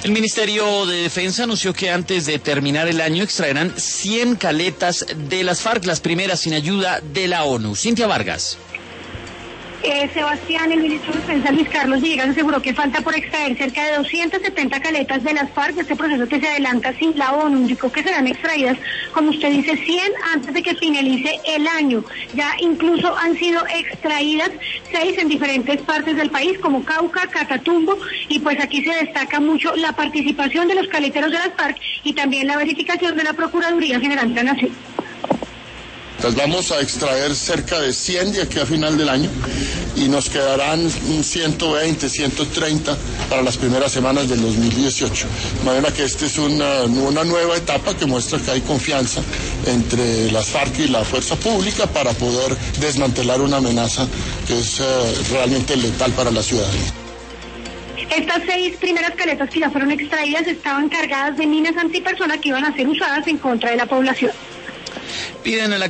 El Ministerio de Defensa anunció que antes de terminar el año extraerán 100 caletas de las FARC, las primeras sin ayuda de la ONU. Cintia Vargas. Sebastián, el ministro de Defensa Luis Carlos Villegas aseguró que falta por extraer cerca de 270 caletas de las FARC. Este proceso que se adelanta sin la ONU, indicó que serán extraídas, como usted dice, 100 antes de que finalice el año. Ya incluso han sido extraídas 6 en diferentes partes del país, como Cauca, Catatumbo, y pues aquí se destaca mucho la participación de los caleteros de las FARC y también la verificación de la Procuraduría General de la Nación. Entonces vamos a extraer cerca de 100 de aquí a final del año y nos quedarán 120, 130 para las primeras semanas del 2018. De manera que esta es una nueva etapa que muestra que hay confianza entre las FARC y la fuerza pública para poder desmantelar una amenaza que es realmente letal para la ciudadanía. Estas 6 primeras caletas que ya fueron extraídas estaban cargadas de minas antipersona que iban a ser usadas en contra de la población. Piden a la